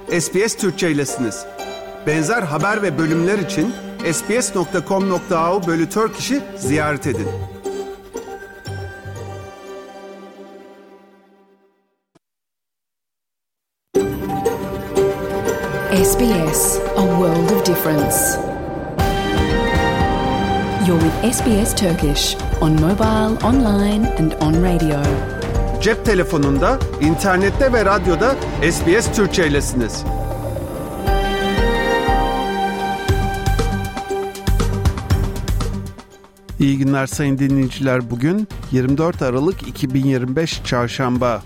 SBS Türkçe'ylesiniz. Benzer haber ve bölümler için sbs.com.au/Turkish'i ziyaret edin. SBS, a world of difference. You're with SBS Turkish on mobile, online and on radio. Cep telefonunda, internette ve radyoda SBS Türkçe'ylesiniz. İyi günler sayın dinleyiciler. Bugün 24 Aralık 2025 Çarşamba.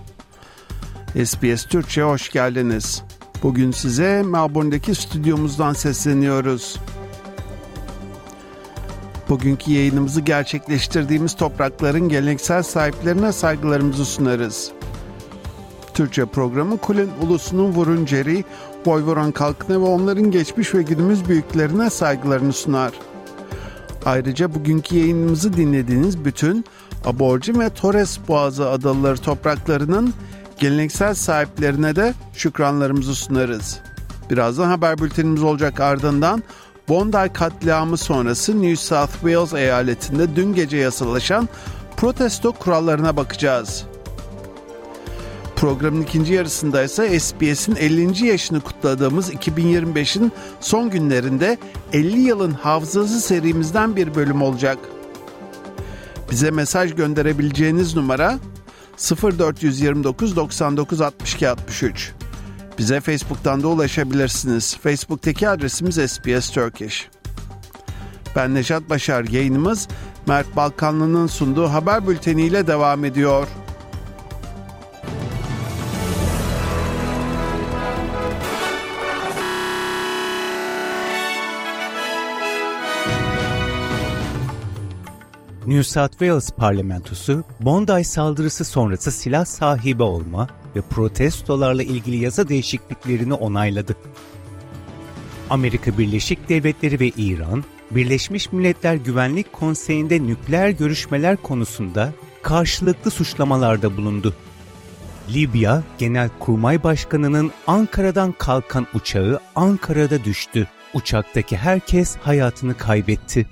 SBS Türkçe'ye hoş geldiniz. Bugün size Melbourne'deki stüdyomuzdan sesleniyoruz. Bugünkü yayınımızı gerçekleştirdiğimiz toprakların geleneksel sahiplerine saygılarımızı sunarız. Türkçe programı Kulin ulusunun Vurunceri, Voyvoran halkına ve onların geçmiş ve günümüz büyüklerine saygılarını sunar. Ayrıca bugünkü yayınımızı dinlediğiniz bütün Aborjin ve Torres Boğazı adaları topraklarının geleneksel sahiplerine de şükranlarımızı sunarız. Birazdan haber bültenimiz olacak, ardından Bondi katliamı sonrası New South Wales eyaletinde dün gece yasalaşan protesto kurallarına bakacağız. Programın ikinci yarısında ise SBS'in 50. yaşını kutladığımız 2025'in son günlerinde 50 yılın hafızası serimizden bir bölüm olacak. Bize mesaj gönderebileceğiniz numara 0429 99 62 63. Bize Facebook'tan da ulaşabilirsiniz. Facebook'taki adresimiz SBS Turkish. Ben Neşat Başar, yayınımız Mert Balkanlı'nın sunduğu haber bülteniyle devam ediyor. New South Wales parlamentosu, Bondi saldırısı sonrası silah sahibi olma ve protestolarla ilgili yasa değişikliklerini onayladı. Amerika Birleşik Devletleri ve İran, Birleşmiş Milletler Güvenlik Konseyi'nde nükleer görüşmeler konusunda karşılıklı suçlamalarda bulundu. Libya, Genelkurmay Başkanı'nın Ankara'dan kalkan uçağı Ankara'da düştü. Uçaktaki herkes hayatını kaybetti.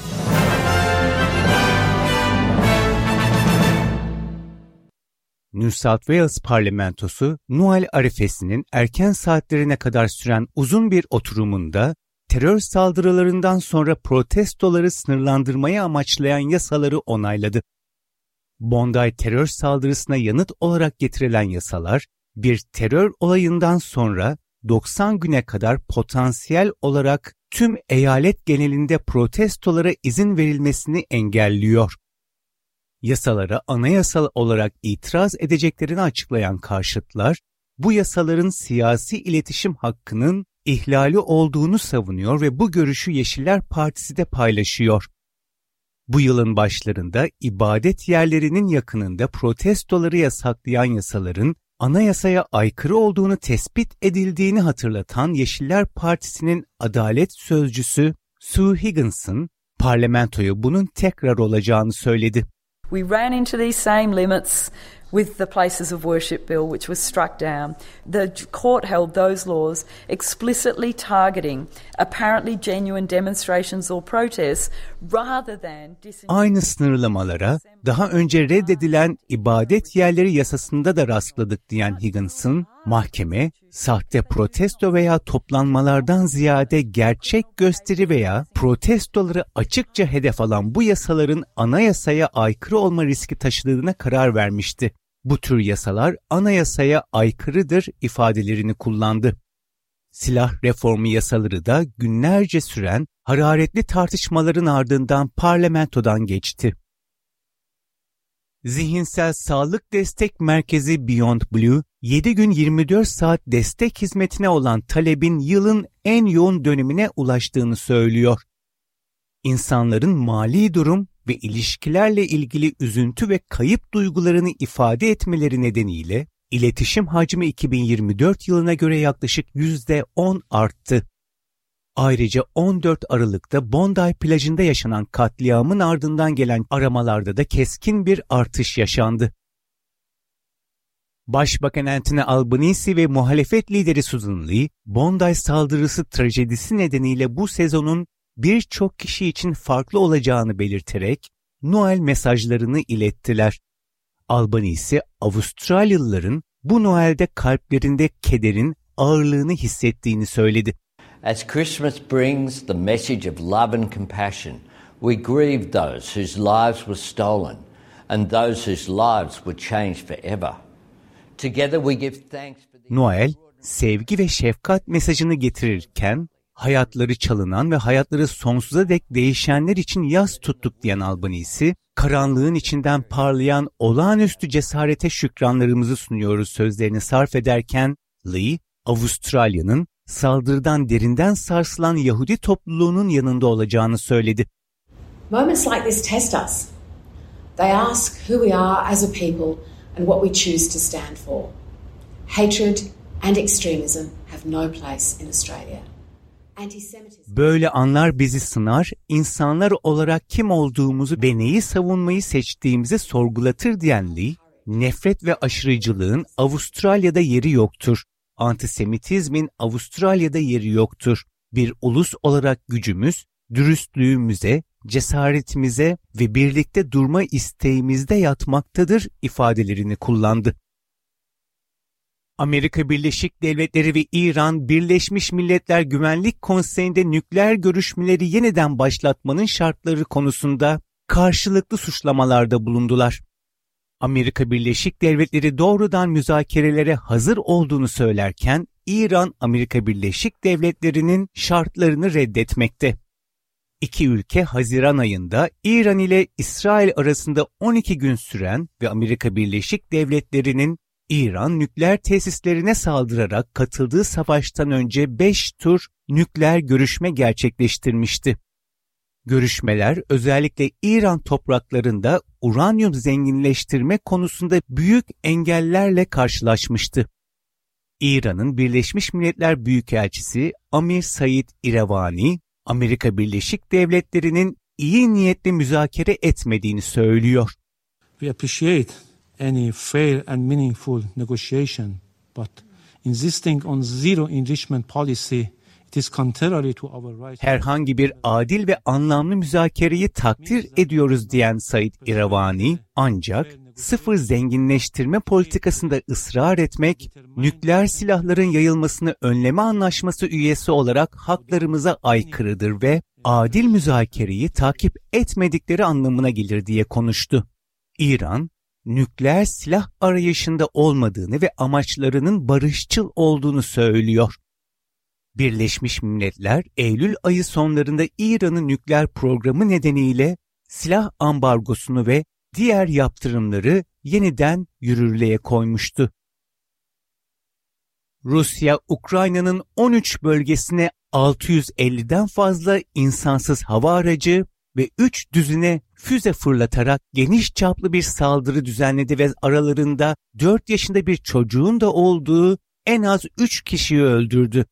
New South Wales parlamentosu, Noel arifesinin erken saatlerine kadar süren uzun bir oturumunda, terör saldırılarından sonra protestoları sınırlandırmayı amaçlayan yasaları onayladı. Bondi terör saldırısına yanıt olarak getirilen yasalar, bir terör olayından sonra 90 güne kadar potansiyel olarak tüm eyalet genelinde protestolara izin verilmesini engelliyor. Yasalara anayasal olarak itiraz edeceklerini açıklayan karşıtlar, bu yasaların siyasi iletişim hakkının ihlali olduğunu savunuyor ve bu görüşü Yeşiller Partisi de paylaşıyor. Bu yılın başlarında ibadet yerlerinin yakınında protestoları yasaklayan yasaların anayasaya aykırı olduğunu tespit edildiğini hatırlatan Yeşiller Partisi'nin adalet sözcüsü Sue Higginson, parlamentoya bunun tekrar olacağını söyledi. We ran into these same limits with the Places of Worship Bill, which was struck down. The court held those laws explicitly targeting apparently genuine demonstrations or protests rather than Aynı sınırlamalara daha önce reddedilen ibadet yerleri yasasında da rastladık diyen Higginson, mahkeme, sahte protesto veya toplanmalardan ziyade gerçek gösteri veya protestoları açıkça hedef alan bu yasaların anayasaya aykırı olma riski taşıdığına karar vermişti. Bu tür yasalar anayasaya aykırıdır ifadelerini kullandı. Silah reformu yasaları da günlerce süren hararetli tartışmaların ardından parlamentodan geçti. Zihinsel Sağlık Destek Merkezi Beyond Blue, 7 gün 24 saat destek hizmetine olan talebin yılın en yoğun dönemine ulaştığını söylüyor. İnsanların mali durum ve ilişkilerle ilgili üzüntü ve kayıp duygularını ifade etmeleri nedeniyle iletişim hacmi 2024 yılına göre yaklaşık %10 arttı. Ayrıca 14 Aralık'ta Bondi plajında yaşanan katliamın ardından gelen aramalarda da keskin bir artış yaşandı. Başbakan Anthony Albanese ve muhalefet lideri Susan Lee, Bondi saldırısı trajedisi nedeniyle bu sezonun birçok kişi için farklı olacağını belirterek Noel mesajlarını ilettiler. Albanese, Avustralyalıların bu Noel'de kalplerinde kederin ağırlığını hissettiğini söyledi. As Christmas brings the message of love and compassion, we grieve those whose lives were stolen and those whose lives were changed forever. Together we give thanks for the... Noel, sevgi ve şefkat mesajını getirirken, hayatları çalınan ve hayatları sonsuza dek değişenler için yas tuttuk diyen Albanese, karanlığın içinden parlayan olağanüstü cesarete şükranlarımızı sunuyoruz sözlerini sarf ederken, Lee, Avustralya'nın saldırıdan derinden sarsılan Yahudi topluluğunun yanında olacağını söyledi. Moments like this test us. They ask who we are as a people and what we choose to stand for. Hatred and extremism have no place in Australia. Böyle anlar bizi sınar, insanlar olarak kim olduğumuzu ve neyi savunmayı seçtiğimizi sorgulatır diyen Lee, nefret ve aşırıcılığın Avustralya'da yeri yoktur. Antisemitizmin Avustralya'da yeri yoktur. Bir ulus olarak gücümüz, dürüstlüğümüze, cesaretimize ve birlikte durma isteğimizde yatmaktadır ifadelerini kullandı. Amerika Birleşik Devletleri ve İran, Birleşmiş Milletler Güvenlik Konseyi'nde nükleer görüşmeleri yeniden başlatmanın şartları konusunda karşılıklı suçlamalarda bulundular. Amerika Birleşik Devletleri doğrudan müzakerelere hazır olduğunu söylerken, İran, Amerika Birleşik Devletleri'nin şartlarını reddetmekte. İki ülke Haziran ayında İran ile İsrail arasında 12 gün süren ve Amerika Birleşik Devletleri'nin İran nükleer tesislerine saldırarak katıldığı savaştan önce 5 tur nükleer görüşme gerçekleştirmişti. Görüşmeler özellikle İran topraklarında uranyum zenginleştirme konusunda büyük engellerle karşılaşmıştı. İran'ın Birleşmiş Milletler Büyükelçisi Amir Said Iravani, Amerika Birleşik Devletleri'nin iyi niyetle müzakere etmediğini söylüyor. We appreciate any fair and meaningful negotiation, but insisting on zero enrichment policy, it is contrary to our rights. Herhangi bir adil ve anlamlı müzakereyi takdir ediyoruz diyen Said Iravani, ancak sıfır zenginleştirme politikasında ısrar etmek, nükleer silahların yayılmasını önleme anlaşması üyesi olarak haklarımıza aykırıdır ve adil müzakereyi takip etmedikleri anlamına gelir diye konuştu. İran, nükleer silah arayışında olmadığını ve amaçlarının barışçıl olduğunu söylüyor. Birleşmiş Milletler, Eylül ayı sonlarında İran'ın nükleer programı nedeniyle silah ambargosunu ve diğer yaptırımları yeniden yürürlüğe koymuştu. Rusya, Ukrayna'nın 13 bölgesine 650'den fazla insansız hava aracı ve 3 düzine füze fırlatarak geniş çaplı bir saldırı düzenledi ve aralarında 4 yaşında bir çocuğun da olduğu en az 3 kişiyi öldürdü.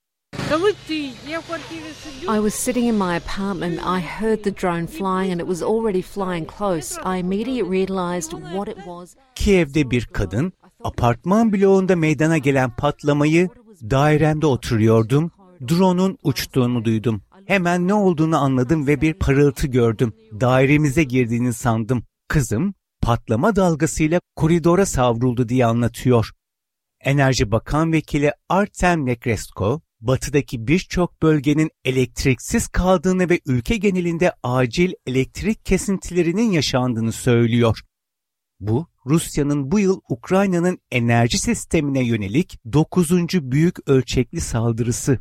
I was sitting in my apartment. I heard the drone flying and it was already flying close. I immediately realized what it was. Kiev'de bir kadın, apartman bloğunda meydana gelen patlamayı, dairemde oturuyordum, drone'un uçtuğunu duydum. Hemen ne olduğunu anladım ve bir parıltı gördüm. Dairemize girdiğini sandım. Kızım, patlama dalgasıyla koridora savruldu diye anlatıyor. Enerji Bakan Vekili Artem Negresko, batıdaki birçok bölgenin elektriksiz kaldığını ve ülke genelinde acil elektrik kesintilerinin yaşandığını söylüyor. Bu, Rusya'nın bu yıl Ukrayna'nın enerji sistemine yönelik 9. büyük ölçekli saldırısı.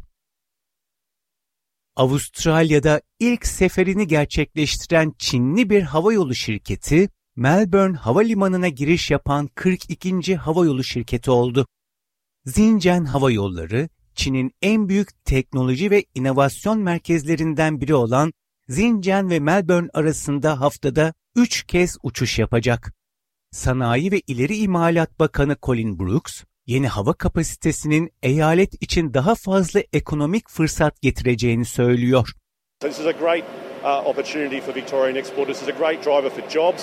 Avustralya'da ilk seferini gerçekleştiren Çinli bir havayolu şirketi, Melbourne Havalimanı'na giriş yapan 42. havayolu şirketi oldu. Xinjiang Hava Yolları, Çin'in en büyük teknoloji ve inovasyon merkezlerinden biri olan Xinjiang ve Melbourne arasında haftada 3 kez uçuş yapacak. Sanayi ve İleri İmalat Bakanı Colin Brooks, yeni hava kapasitesinin eyalet için daha fazla ekonomik fırsat getireceğini söylüyor. This is a great opportunity for Victorian exporters. This is a great driver for jobs.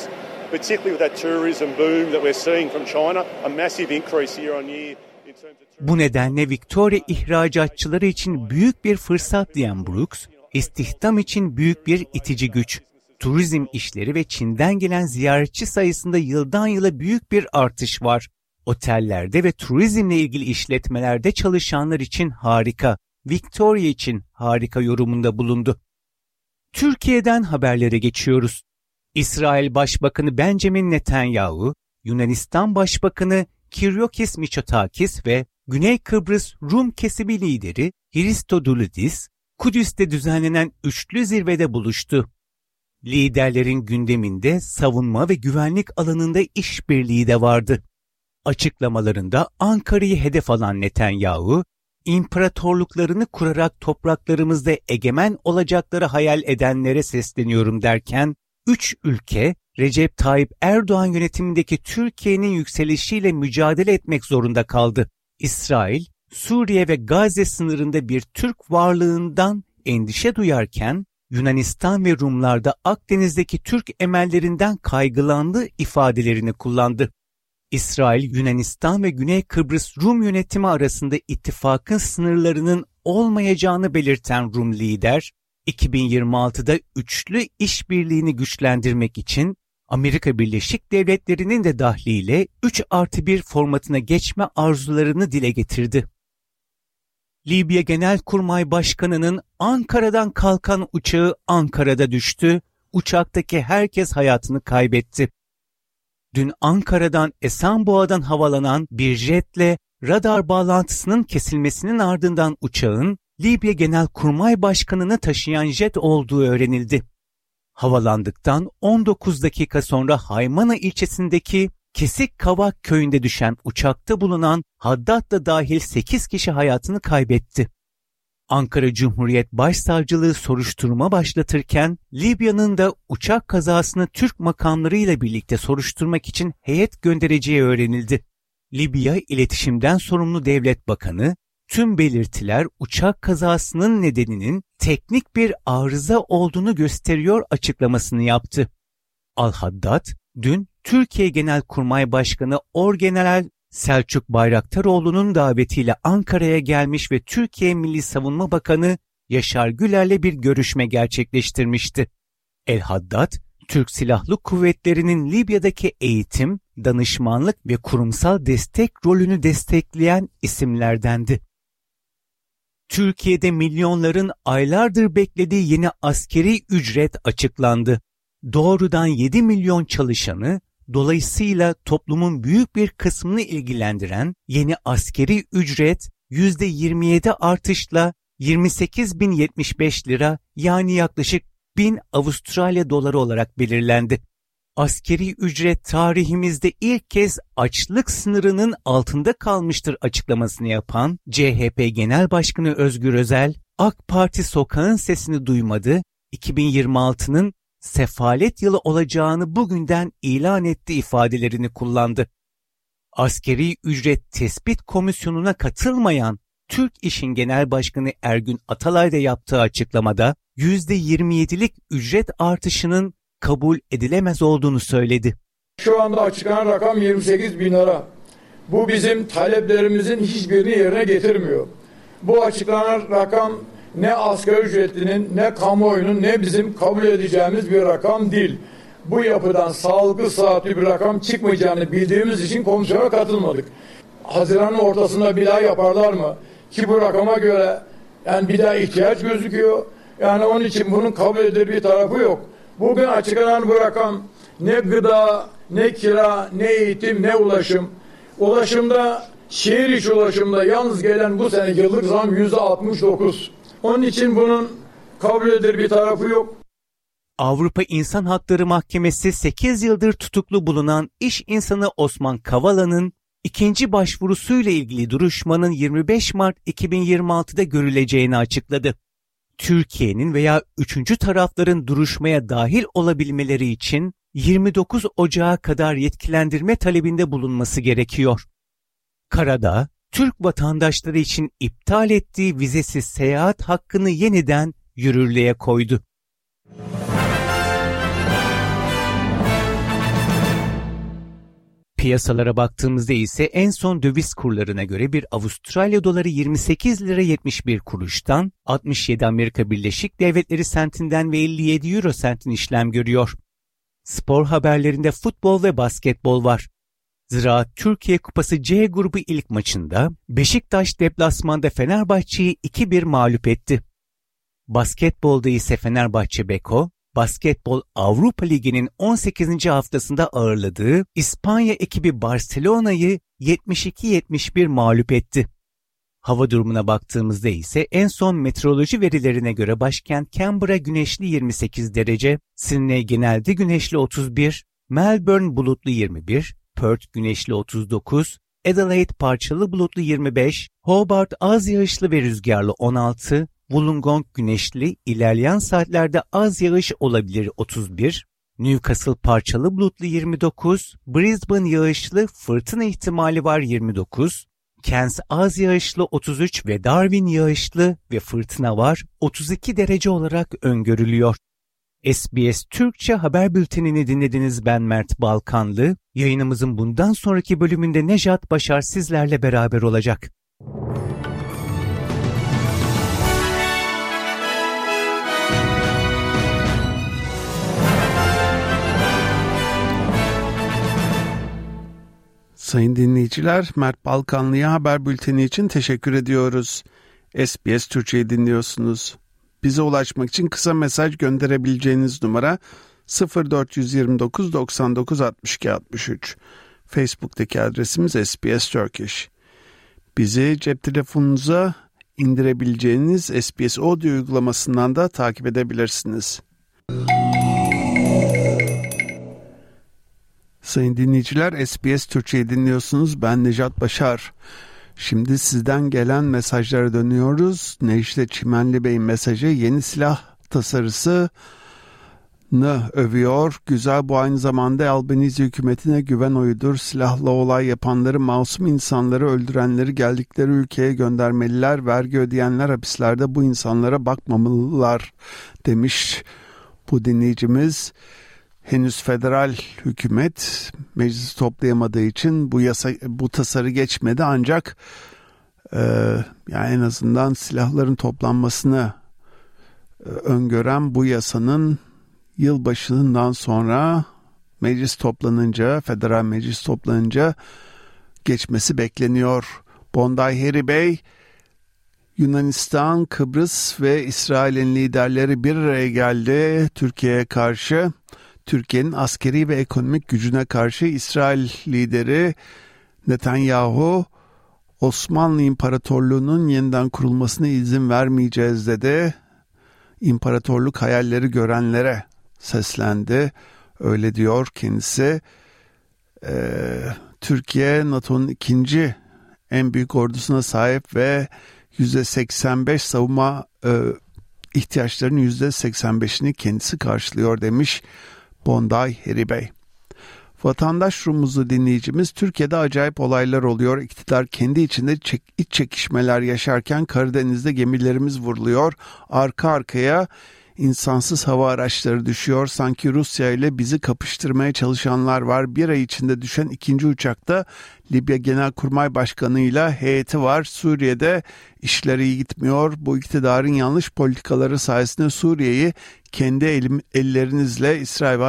particularly with that tourism boom that we're seeing from China, a massive increase year on year. Bu nedenle Victoria ihracatçıları için büyük bir fırsat diyen Brooks, istihdam için büyük bir itici güç. Turizm işleri ve Çin'den gelen ziyaretçi sayısında yıldan yıla büyük bir artış var. Otellerde ve turizmle ilgili işletmelerde çalışanlar için harika, Victoria için harika yorumunda bulundu. Türkiye'den haberlere geçiyoruz. İsrail Başbakanı Benjamin Netanyahu, Yunanistan Başbakanı Kyriakos Mitsotakis ve Güney Kıbrıs Rum kesimi lideri Hristodoulidis, Kudüs'te düzenlenen üçlü zirvede buluştu. Liderlerin gündeminde savunma ve güvenlik alanında işbirliği de vardı. Açıklamalarında Ankara'yı hedef alan Netanyahu, imparatorluklarını kurarak topraklarımızda egemen olacakları hayal edenlere sesleniyorum derken, 3 ülke Recep Tayyip Erdoğan yönetimindeki Türkiye'nin yükselişiyle mücadele etmek zorunda kaldı. İsrail, Suriye ve Gazze sınırında bir Türk varlığından endişe duyarken, Yunanistan ve Rumlarda Akdeniz'deki Türk emellerinden kaygılandı ifadelerini kullandı. İsrail, Yunanistan ve Güney Kıbrıs Rum yönetimi arasında ittifakın sınırlarının olmayacağını belirten Rum lider, 2026'da üçlü işbirliğini güçlendirmek için Amerika Birleşik Devletleri'nin de dahliyle 3+1 formatına geçme arzularını dile getirdi. Libya Genelkurmay Başkanı'nın Ankara'dan kalkan uçağı Ankara'da düştü, uçaktaki herkes hayatını kaybetti. Dün Ankara'dan Esenboğa'dan havalanan bir jetle radar bağlantısının kesilmesinin ardından uçağın Libya Genelkurmay Başkanı'nı taşıyan jet olduğu öğrenildi. Havalandıktan 19 dakika sonra Haymana ilçesindeki Kesik Kavak köyünde düşen uçakta bulunan Haddad da dahil 8 kişi hayatını kaybetti. Ankara Cumhuriyet Başsavcılığı soruşturma başlatırken Libya'nın da uçak kazasını Türk makamlarıyla birlikte soruşturmak için heyet göndereceği öğrenildi. Libya İletişimden Sorumlu Devlet Bakanı, tüm belirtiler uçak kazasının nedeninin teknik bir arıza olduğunu gösteriyor açıklamasını yaptı. Al-Haddad, dün Türkiye Genelkurmay Başkanı Orgeneral Selçuk Bayraktaroğlu'nun davetiyle Ankara'ya gelmiş ve Türkiye Milli Savunma Bakanı Yaşar Güler'le bir görüşme gerçekleştirmişti. El-Haddad, Türk Silahlı Kuvvetleri'nin Libya'daki eğitim, danışmanlık ve kurumsal destek rolünü destekleyen isimlerdendi. Türkiye'de milyonların aylardır beklediği yeni askeri ücret açıklandı. Doğrudan 7 milyon çalışanı, dolayısıyla toplumun büyük bir kısmını ilgilendiren yeni askeri ücret %27 artışla 28.075 lira yani yaklaşık 1000 Avustralya doları olarak belirlendi. Askeri ücret tarihimizde ilk kez açlık sınırının altında kalmıştır açıklamasını yapan CHP Genel Başkanı Özgür Özel, AK Parti sokağın sesini duymadı, 2026'nın sefalet yılı olacağını bugünden ilan etti ifadelerini kullandı. Askeri ücret tespit komisyonuna katılmayan Türk İş'in Genel Başkanı Ergün Atalay da yaptığı açıklamada %27'lik ücret artışının kabul edilemez olduğunu söyledi. Şu anda açıklanan rakam 28 bin lira. Bu bizim taleplerimizin hiçbirini yerine getirmiyor. Bu açıklanan rakam ne asgari ücretlinin, ne kamuoyunun, ne bizim kabul edeceğimiz bir rakam değil. Bu yapıdan sağlıklı saatli bir rakam çıkmayacağını bildiğimiz için komisyona katılmadık. Haziran'ın ortasında bir daha yaparlar mı? Ki bu rakama göre yani bir daha ihtiyaç gözüküyor. Yani onun için bunun kabul edilir bir tarafı yok. Bugün açıklanan bu rakam ne gıda, ne kira, ne eğitim, ne ulaşım. Ulaşımda, şehir içi ulaşımda yalnız gelen bu sene yıllık zam %69. Onun için bunun kabul edilir bir tarafı yok. Avrupa İnsan Hakları Mahkemesi 8 yıldır tutuklu bulunan iş insanı Osman Kavala'nın ikinci başvurusuyla ilgili duruşmanın 25 Mart 2026'da görüleceğini açıkladı. Türkiye'nin veya üçüncü tarafların duruşmaya dahil olabilmeleri için 29 Ocağı kadar yetkilendirme talebinde bulunması gerekiyor. Karadağ, Türk vatandaşları için iptal ettiği vizesiz seyahat hakkını yeniden yürürlüğe koydu. Piyasalara baktığımızda ise en son döviz kurlarına göre bir Avustralya doları 28 lira 71 kuruştan, 67 Amerika Birleşik Devletleri sentinden ve 57 euro sentin işlem görüyor. Spor haberlerinde futbol ve basketbol var. Ziraat Türkiye Kupası C grubu ilk maçında Beşiktaş deplasmanda Fenerbahçe'yi 2-1 mağlup etti. Basketbolda ise Fenerbahçe Beko, Basketbol Avrupa Ligi'nin 18. haftasında ağırladığı İspanya ekibi Barcelona'yı 72-71 mağlup etti. Hava durumuna baktığımızda ise en son meteoroloji verilerine göre başkent Canberra güneşli 28 derece, Sydney genelde güneşli 31, Melbourne bulutlu 21, Perth güneşli 39, Adelaide parçalı bulutlu 25, Hobart az yağışlı ve rüzgarlı 16, Wollongong güneşli, ilerleyen saatlerde az yağış olabilir 31, Newcastle parçalı bulutlu 29, Brisbane yağışlı, fırtına ihtimali var 29, Cairns az yağışlı 33 ve Darwin yağışlı ve fırtına var 32 derece olarak öngörülüyor. SBS Türkçe haber bültenini dinlediniz, ben Mert Balkanlı. Yayınımızın bundan sonraki bölümünde Nejat Başar sizlerle beraber olacak. Sayın dinleyiciler, Mert Balkanlı'ya haber bülteni için teşekkür ediyoruz. SBS Türkçe'yi dinliyorsunuz. Bize ulaşmak için kısa mesaj gönderebileceğiniz numara 0429 99 62 63. Facebook'taki adresimiz SBS Turkish. Bizi cep telefonunuza indirebileceğiniz SBS Audio uygulamasından da takip edebilirsiniz. Sayın dinleyiciler, SBS Türkçe'yi dinliyorsunuz. Ben Nejat Başar. Şimdi sizden gelen mesajlara dönüyoruz. Necdet Çimenli Bey'in mesajı yeni silah tasarısını övüyor. Güzel, bu aynı zamanda Albanese hükümetine güven oyudur. Silahla olay yapanları, masum insanları öldürenleri geldikleri ülkeye göndermeliler. Vergi ödeyenler hapislerde bu insanlara bakmamalılar demiş bu dinleyicimiz. Henüz federal hükümet meclisi toplayamadığı için bu tasarı geçmedi, ancak yani en azından silahların toplanmasını öngören bu yasanın yılbaşından sonra meclis toplanınca, federal meclis toplanınca geçmesi bekleniyor. Bonday Heri Bey, Yunanistan, Kıbrıs ve İsrail'in liderleri bir araya geldi Türkiye'ye karşı. Türkiye'nin askeri ve ekonomik gücüne karşı İsrail lideri Netanyahu, Osmanlı İmparatorluğu'nun yeniden kurulmasına izin vermeyeceğiz dedi. İmparatorluk hayalleri görenlere seslendi. Öyle diyor kendisi. Türkiye, NATO'nun ikinci en büyük ordusuna sahip ve %85 savunma ihtiyaçlarının %85'ini kendisi karşılıyor demiş Bonday Heri Bey. Vatandaş Rumuzlu dinleyicimiz, Türkiye'de acayip olaylar oluyor. İktidar kendi içinde iç çekişmeler yaşarken Karadeniz'de gemilerimiz vuruluyor. Arka arkaya insansız hava araçları düşüyor. Sanki Rusya ile bizi kapıştırmaya çalışanlar var. Bir ay içinde düşen ikinci uçakta Libya Genelkurmay Başkanı ile heyeti var. Suriye'de işleri iyi gitmiyor. Bu iktidarın yanlış politikaları sayesinde Suriye'yi kendi ellerimizle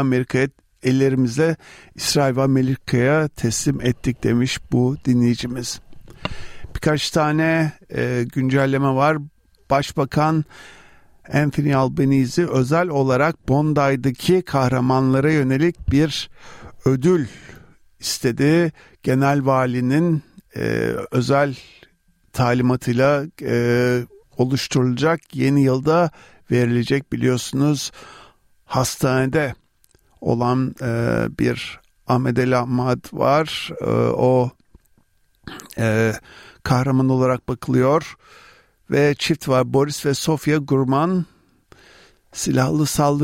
İsrail ve Amerika'ya teslim ettik demiş bu dinleyicimiz. Birkaç tane güncelleme var. Başbakan Anthony Albanese özel olarak Bondi'daki kahramanlara yönelik bir ödül istedi. Genel valinin özel talimatıyla oluşturulacak, yeni yılda verilecek. Biliyorsunuz hastanede olan bir Ahmed El Ahmad var. O kahraman olarak bakılıyor. Ve çift var, Boris ve Sofia Gurman. Silahlı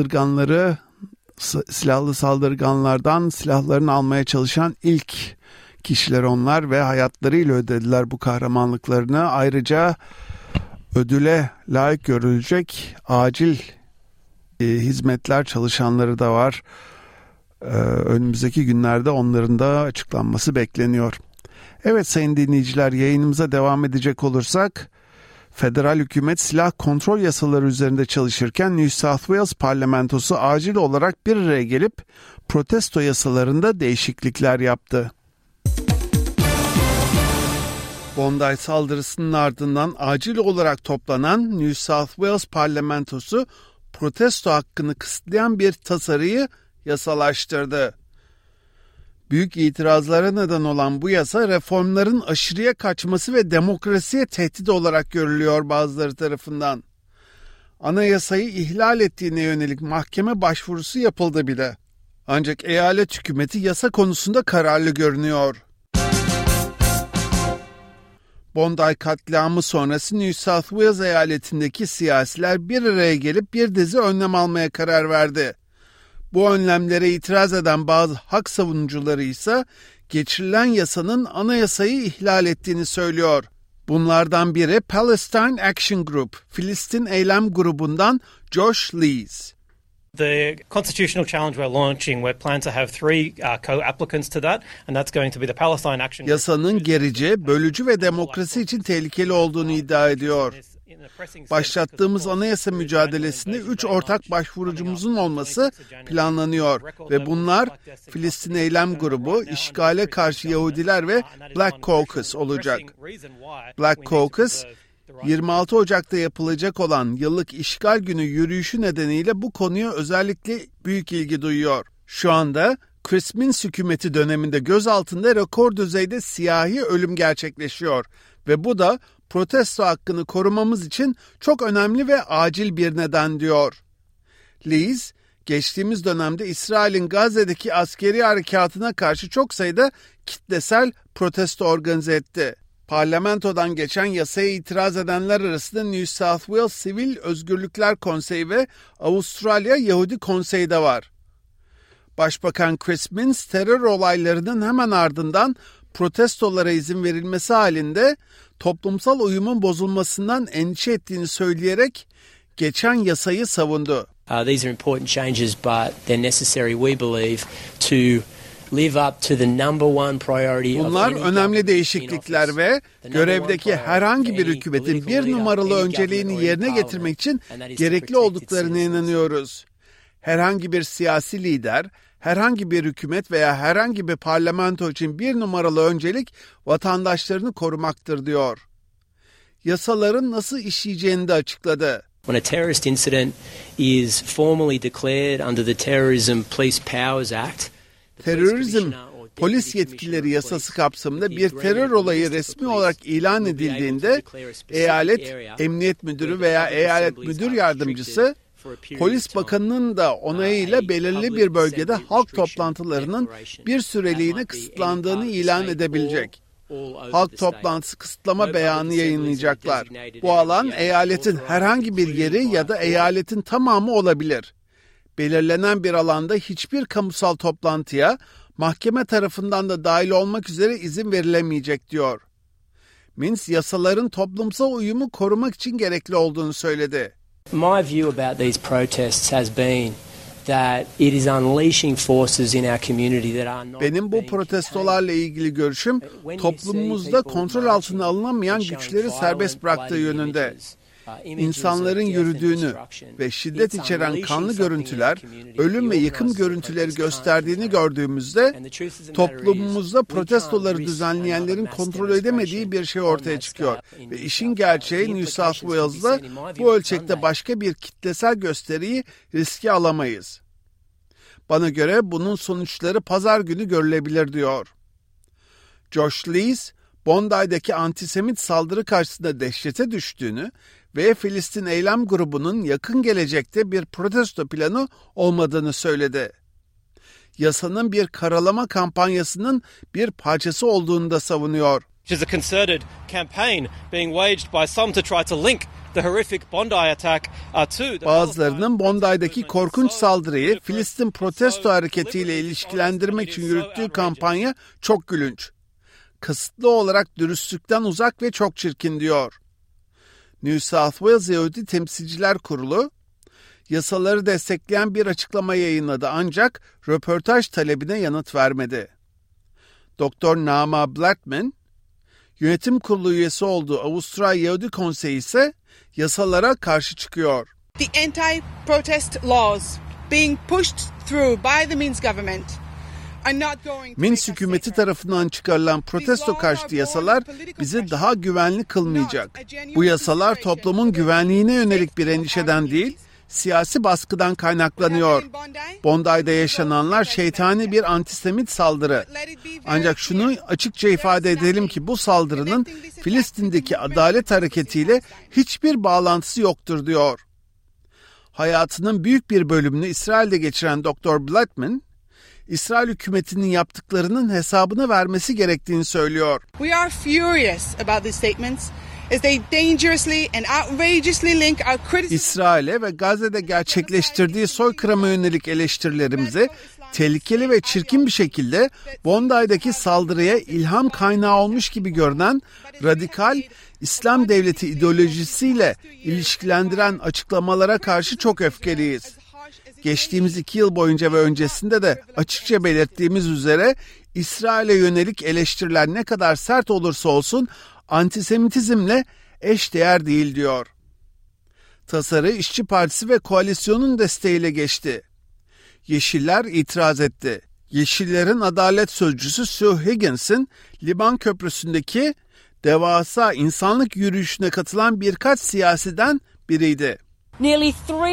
saldırganlardan silahlarını almaya çalışan ilk kişiler onlar ve hayatlarıyla ödediler bu kahramanlıklarını. Ayrıca ödüle layık görülecek acil hizmetler çalışanları da var. Önümüzdeki günlerde onların da açıklanması bekleniyor. Evet sayın dinleyiciler, yayınımıza devam edecek olursak, federal hükümet silah kontrol yasaları üzerinde çalışırken New South Wales parlamentosu acil olarak bir araya gelip protesto yasalarında değişiklikler yaptı. Bondi saldırısının ardından acil olarak toplanan New South Wales parlamentosu protesto hakkını kısıtlayan bir tasarıyı yasalaştırdı. Büyük itirazlara neden olan bu yasa reformların aşırıya kaçması ve demokrasiye tehdit olarak görülüyor bazıları tarafından. Anayasayı ihlal ettiğine yönelik mahkeme başvurusu yapıldı bile. Ancak eyalet hükümeti yasa konusunda kararlı görünüyor. Bondi katliamı sonrası New South Wales eyaletindeki siyasiler bir araya gelip bir dizi önlem almaya karar verdi. Bu önlemlere itiraz eden bazı hak savunucuları ise geçirilen yasanın anayasayı ihlal ettiğini söylüyor. Bunlardan biri Palestine Action Group, Filistin Eylem Grubu'ndan Josh Lees. The constitutional challenge we're launching, we're planning to have three co-applicants to that, and that's going to be the Palestine Action Group. Yasanın gerici, bölücü ve demokrasi için tehlikeli olduğunu iddia ediyor. Başlattığımız anayasa mücadelesinde 3 ortak başvurucumuzun olması planlanıyor ve bunlar Filistin Eylem Grubu, İşgale Karşı Yahudiler ve Black Caucus olacak. Black Caucus, 26 Ocak'ta yapılacak olan yıllık işgal günü yürüyüşü nedeniyle bu konuya özellikle büyük ilgi duyuyor. Şu anda Chris Minns hükümeti döneminde gözaltında rekor düzeyde siyahi ölüm gerçekleşiyor ve bu da protesto hakkını korumamız için çok önemli ve acil bir neden diyor. Lees, geçtiğimiz dönemde İsrail'in Gazze'deki askeri harekatına karşı çok sayıda kitlesel protesto organize etti. Parlamentodan geçen yasaya itiraz edenler arasında New South Wales Sivil Özgürlükler Konseyi ve Avustralya Yahudi Konseyi de var. Başbakan Chris Minns terör olaylarının hemen ardından protestolara izin verilmesi halinde toplumsal uyumun bozulmasından endişe ettiğini söyleyerek geçen yasayı savundu. These are important changes, but they're necessary, we believe, to live up to the number one priority. Bunlar önemli değişiklikler ve görevdeki herhangi bir hükümetin bir numaralı önceliğini yerine getirmek için gerekli olduklarına inanıyoruz. Herhangi bir siyasi lider, herhangi bir hükümet veya herhangi bir parlamento için bir numaralı öncelik vatandaşlarını korumaktır diyor. Yasaların nasıl işleyeceğini de açıkladı. When a terrorist incident is formally declared under the Terrorism Police Powers Act, terörizm polis yetkileri yasası kapsamında bir terör olayı resmi olarak ilan edildiğinde eyalet emniyet müdürü veya eyalet müdür yardımcısı Polis Bakanı'nın da onayıyla belirli bir bölgede halk toplantılarının bir süreliğine kısıtlandığını ilan edebilecek. Halk toplantısı kısıtlama beyanı yayınlayacaklar. Bu alan eyaletin herhangi bir yeri ya da eyaletin tamamı olabilir. Belirlenen bir alanda hiçbir kamusal toplantıya mahkeme tarafından da dahil olmak üzere izin verilemeyecek diyor. Minns yasaların toplumsal uyumu korumak için gerekli olduğunu söyledi. My view about these protests has been that it is unleashing forces in our community that are not. Benim bu protestolarla ilgili görüşüm toplumumuzda kontrol altına alınamayan güçleri serbest bıraktığı yönünde. İnsanların yürüdüğünü ve şiddet içeren kanlı görüntüler, ölüm ve yıkım görüntüleri gösterdiğini gördüğümüzde toplumumuzda protestoları düzenleyenlerin kontrol edemediği bir şey ortaya çıkıyor. Ve işin gerçeği New South Wales'da bu ölçekte başka bir kitlesel gösteriyi riske alamayız. Bana göre bunun sonuçları pazar günü görülebilir diyor. Josh Lees, Bondi'deki antisemit saldırı karşısında dehşete düştüğünü ve Filistin Eylem Grubu'nun yakın gelecekte bir protesto planı olmadığını söyledi. Yasanın bir karalama kampanyasının bir parçası olduğunu da savunuyor. Which is a concerted campaign being waged by some to try to link the horrific Bondi attack to Bazılarının Bondi'deki korkunç saldırıyı Filistin protesto hareketiyle ilişkilendirmek için yürüttüğü kampanya çok gülünç. Kısıtlı olarak dürüstlükten uzak ve çok çirkin diyor. New South Wales Yahudi Temsilciler Kurulu, yasaları destekleyen bir açıklama yayınladı ancak röportaj talebine yanıt vermedi. Dr. Naama Blattman, yönetim kurulu üyesi olduğu Avustralya Yahudi Konseyi ise yasalara karşı çıkıyor. The anti-protest laws being pushed through by the Minsk government are not going to Minsk hükümeti tarafından çıkarılan protesto karşıtı yasalar bizi daha güvenli kılmayacak. Bu yasalar toplumun güvenliğine yönelik bir endişeden değil, siyasi baskıdan kaynaklanıyor. Bondi'de yaşananlar şeytani bir antisemit saldırı. Ancak şunu açıkça ifade edelim ki bu saldırının Filistin'deki adalet hareketiyle hiçbir bağlantısı yoktur diyor. Hayatının büyük bir bölümünü İsrail'de geçiren Dr. Blattman, İsrail hükümetinin yaptıklarının hesabını vermesi gerektiğini söylüyor. We are furious about these statements as they dangerously and outrageously link our criticism. İsrail'e ve Gazze'de gerçekleştirdiği soykırıma yönelik eleştirilerimizi tehlikeli ve çirkin bir şekilde Bondi'deki saldırıya ilham kaynağı olmuş gibi görünen radikal İslam devleti ideolojisiyle ilişkilendiren açıklamalara karşı çok öfkeliyiz. Geçtiğimiz 2 yıl boyunca ve öncesinde de açıkça belirttiğimiz üzere İsrail'e yönelik eleştiriler ne kadar sert olursa olsun antisemitizmle eşdeğer değil diyor. Tasarı İşçi Partisi ve koalisyonun desteğiyle geçti. Yeşiller itiraz etti. Yeşillerin adalet sözcüsü Sue Higgins'in Liban Köprüsü'ndeki devasa insanlık yürüyüşüne katılan birkaç siyasiden biriydi. Nearly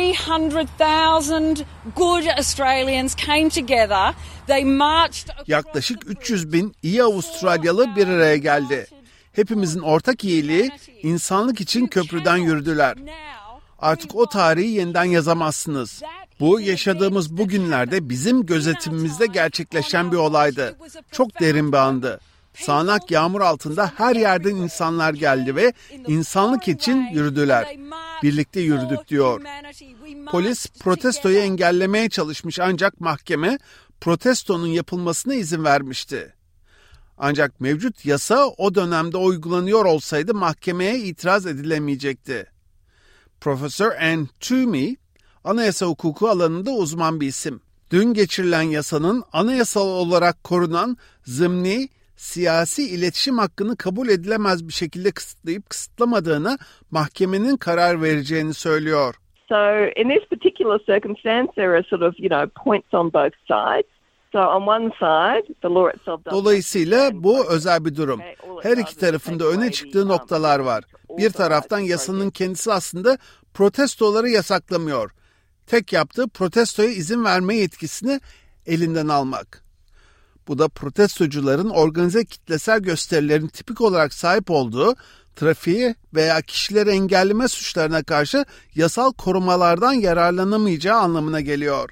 300,000 good Australians came together. They marched. Yaklaşık 300.000 iyi Avustralyalı bir araya geldi. Hepimizin ortak iyiliği insanlık için köprüden yürüdüler. Artık o tarihi yeniden yazamazsınız. Bu yaşadığımız bugünlerde bizim gözetimimizde gerçekleşen bir olaydı. Çok derin bir andı. Sağanak yağmur altında her yerden insanlar geldi ve insanlık için yürüdüler. Birlikte yürüdük diyor. Polis protestoyu engellemeye çalışmış ancak mahkeme protestonun yapılmasına izin vermişti. Ancak mevcut yasa o dönemde uygulanıyor olsaydı mahkemeye itiraz edilemeyecekti. Profesör Anne Toomey, anayasa hukuku alanında uzman bir isim. Dün geçirilen yasanın anayasal olarak korunan zımni siyasi iletişim hakkını kabul edilemez bir şekilde kısıtlayıp kısıtlamadığını mahkemenin karar vereceğini söylüyor. So in this particular circumstance there are sort of, points on both sides. So on one side the law itself does. Dolayısıyla bu özel bir durum. Her iki tarafında öne çıktığı noktalar var. Bir taraftan yasanın kendisi aslında protestoları yasaklamıyor. Tek yaptığı protestoya izin verme yetkisini elinden almak. Bu da protestocuların organize kitlesel gösterilerin tipik olarak sahip olduğu trafiği veya kişileri engelleme suçlarına karşı yasal korumalardan yararlanamayacağı anlamına geliyor.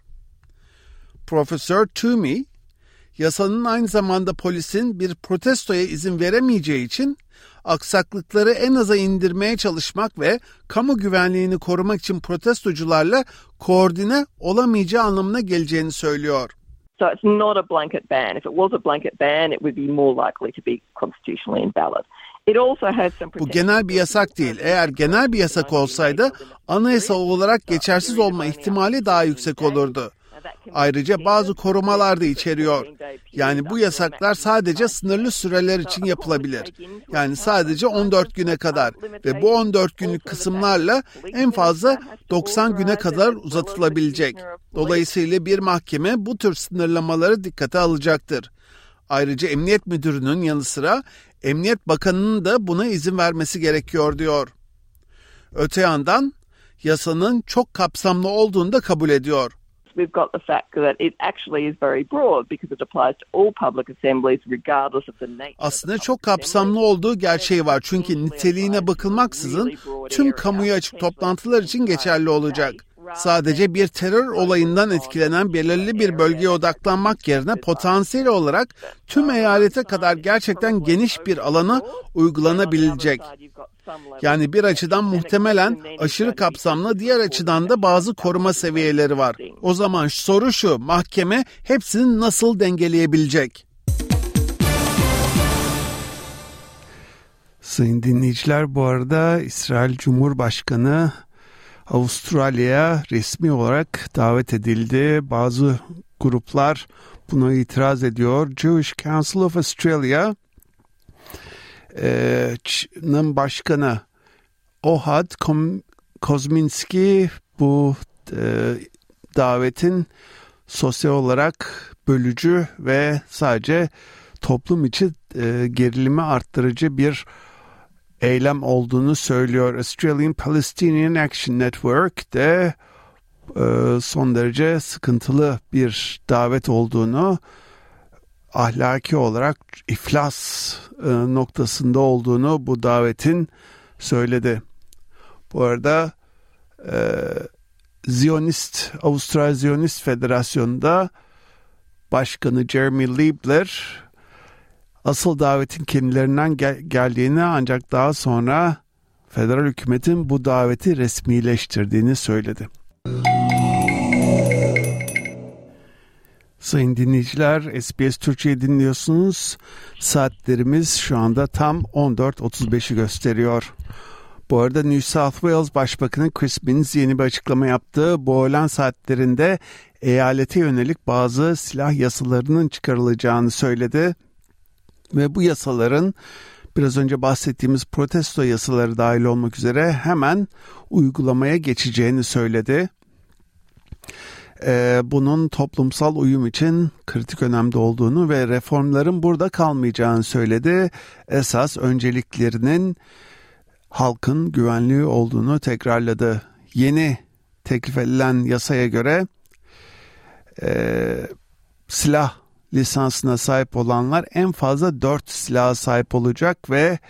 Profesör Toomey, yasanın aynı zamanda polisin bir protestoya izin veremeyeceği için aksaklıkları en aza indirmeye çalışmak ve kamu güvenliğini korumak için protestocularla koordine olamayacağı anlamına geleceğini söylüyor. So it's not a blanket ban. If it was a blanket ban, it would be more likely to be constitutionally invalid. It also has some. Bu genel bir yasak değil. Eğer genel bir yasak olsaydı anayasal olarak geçersiz olma ihtimali daha yüksek olurdu. Ayrıca bazı korumalar da içeriyor. Yani bu yasaklar sadece sınırlı süreler için yapılabilir. Yani sadece 14 güne kadar ve bu 14 günlük kısımlarla en fazla 90 güne kadar uzatılabilecek. Dolayısıyla bir mahkeme bu tür sınırlamaları dikkate alacaktır. Ayrıca Emniyet Müdürü'nün yanı sıra Emniyet Bakanı'nın da buna izin vermesi gerekiyor diyor. Öte yandan yasanın çok kapsamlı olduğunu da kabul ediyor. We've got the fact that it actually is very broad because it applies to all public assemblies regardless of the nature. Aslında çok kapsamlı olduğu gerçeği var. Çünkü niteliğine bakılmaksızın tüm kamuya açık toplantılar için geçerli olacak. Sadece bir terör olayından etkilenen belirli bir bölgeye odaklanmak yerine potansiyel olarak tüm eyalete kadar gerçekten geniş bir alana uygulanabilecek. Yani bir açıdan muhtemelen aşırı kapsamlı, diğer açıdan da bazı koruma seviyeleri var. O zaman soru şu, mahkeme hepsini nasıl dengeleyebilecek? Sayın dinleyiciler, bu arada İsrail Cumhurbaşkanı Avustralya'ya resmi olarak davet edildi. Bazı gruplar buna itiraz ediyor. Jewish Council of Australia'nın başkanı Ohad Kozminski bu davetin sosyal olarak bölücü ve sadece toplum içi gerilimi arttırıcı bir eylem olduğunu söylüyor. Australian Palestinian Action Network de son derece sıkıntılı bir davet olduğunu, ahlaki olarak iflas noktasında olduğunu bu davetin söyledi. Bu arada Avustralya Ziyonist Federasyonu'nda Başkanı Jeremy Liebler asıl davetin kendilerinden geldiğini, ancak daha sonra federal hükümetin bu daveti resmileştirdiğini söyledi. Sayın dinleyiciler, SBS Türkçe'yi dinliyorsunuz. Saatlerimiz şu anda tam 14.35'i gösteriyor. Bu arada New South Wales Başbakanı Chris Minns yeni bir açıklama yaptı. Bu öğlen saatlerinde eyalete yönelik bazı silah yasalarının çıkarılacağını söyledi. Ve bu yasaların biraz önce bahsettiğimiz protesto yasaları dahil olmak üzere hemen uygulamaya geçeceğini söyledi. Bunun toplumsal uyum için kritik önemde olduğunu ve reformların burada kalmayacağını söyledi. Esas önceliklerinin halkın güvenliği olduğunu tekrarladı. Yeni teklif edilen yasaya göre silah lisansına sahip olanlar en fazla 4 silaha sahip olacak ve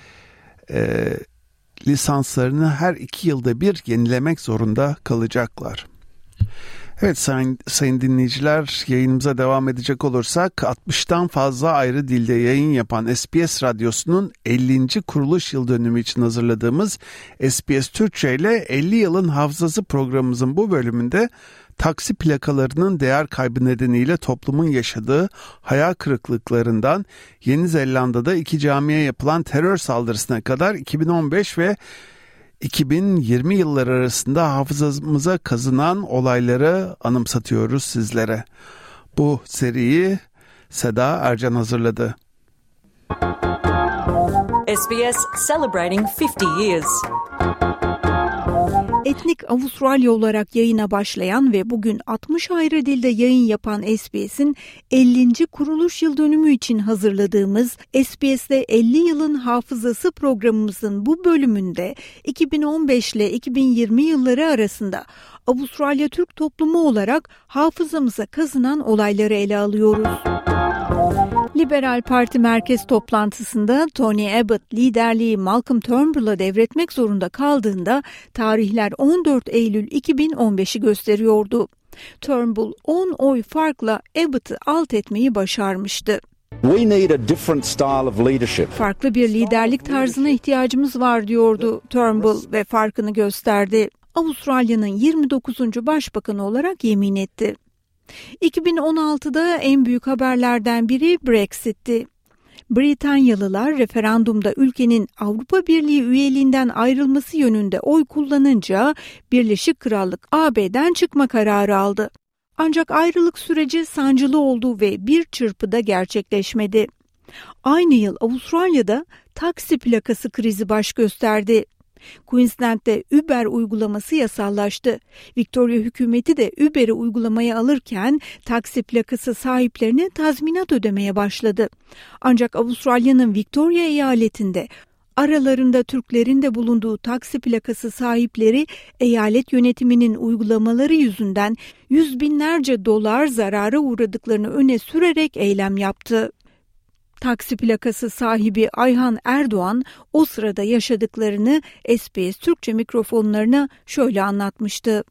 lisanslarını her 2 yılda bir yenilemek zorunda kalacaklar. Evet sayın dinleyiciler, yayınımıza devam edecek olursak 60'tan fazla ayrı dilde yayın yapan SBS Radyosu'nun 50. kuruluş yıl dönümü için hazırladığımız SBS Türkçe ile 50 yılın hafızası programımızın bu bölümünde taksi plakalarının değer kaybı nedeniyle toplumun yaşadığı hayal kırıklıklarından Yeni Zelanda'da 2 camiye yapılan terör saldırısına kadar 2015 ve 2020 yılları arasında hafızamıza kazınan olayları anımsatıyoruz sizlere. Bu seriyi Seda Ercan hazırladı. SBS celebrating 50 years. Etnik Avustralya olarak yayına başlayan ve bugün 60 ayrı dilde yayın yapan SBS'in 50. kuruluş yıl dönümü için hazırladığımız SBS'de 50 yılın hafızası programımızın bu bölümünde 2015 ile 2020 yılları arasında Avustralya Türk toplumu olarak hafızamıza kazınan olayları ele alıyoruz. Liberal Parti merkez toplantısında Tony Abbott liderliği Malcolm Turnbull'a devretmek zorunda kaldığında tarihler 14 Eylül 2015'i gösteriyordu. Turnbull 10 oy farkla Abbott'ı alt etmeyi başarmıştı. We need a different style of leadership. Farklı bir liderlik tarzına ihtiyacımız var diyordu Turnbull ve farkını gösterdi. Avustralya'nın 29. başbakanı olarak yemin etti. 2016'da en büyük haberlerden biri Brexit'ti. Britanyalılar referandumda ülkenin Avrupa Birliği üyeliğinden ayrılması yönünde oy kullanınca Birleşik Krallık AB'den çıkma kararı aldı. Ancak ayrılık süreci sancılı oldu ve bir çırpıda gerçekleşmedi. Aynı yıl Avustralya'da taksi plakası krizi baş gösterdi. Queensland'de Uber uygulaması yasallaştı. Victoria hükümeti de Uber'i uygulamaya alırken taksi plakası sahiplerine tazminat ödemeye başladı. Ancak Avustralya'nın Victoria eyaletinde aralarında Türklerin de bulunduğu taksi plakası sahipleri eyalet yönetiminin uygulamaları yüzünden yüz binlerce dolar zarara uğradıklarını öne sürerek eylem yaptı. Taksi plakası sahibi Ayhan Erdoğan o sırada yaşadıklarını SBS Türkçe mikrofonlarına şöyle anlatmıştı.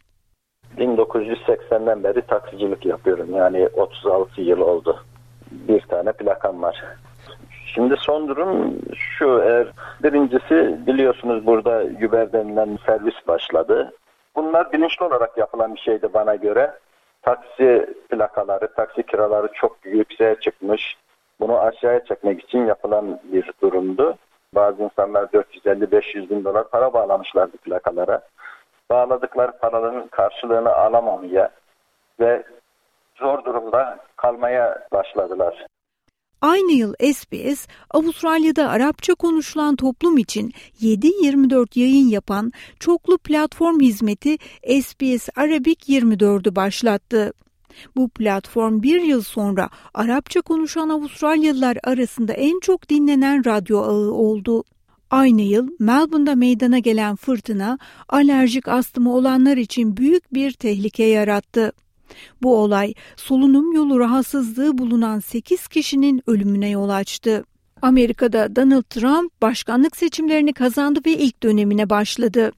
1980'den beri taksicilik yapıyorum. Yani 36 yıl oldu. Bir tane plakam var. Şimdi son durum şu. Birincisi biliyorsunuz burada Uber denilen servis başladı. Bunlar bilinçli olarak yapılan bir şeydi bana göre. Taksi plakaları, taksi kiraları çok yükseğe çıkmış. Bunu aşağıya çekmek için yapılan bir durumdu. Bazı insanlar 450-500 bin dolar para bağlamışlardı plakalara. bağladıkları paraların karşılığını alamamaya ve zor durumda kalmaya başladılar. Aynı yıl SBS, Avustralya'da Arapça konuşulan toplum için 7/24 yayın yapan çoklu platform hizmeti SBS Arabic 24'ü başlattı. Bu platform bir yıl sonra Arapça konuşan Avustralyalılar arasında en çok dinlenen radyo ağı oldu. Aynı yıl Melbourne'da meydana gelen fırtına alerjik astımı olanlar için büyük bir tehlike yarattı. Bu olay solunum yolu rahatsızlığı bulunan 8 kişinin ölümüne yol açtı. Amerika'da Donald Trump başkanlık seçimlerini kazandı ve ilk dönemine başladı.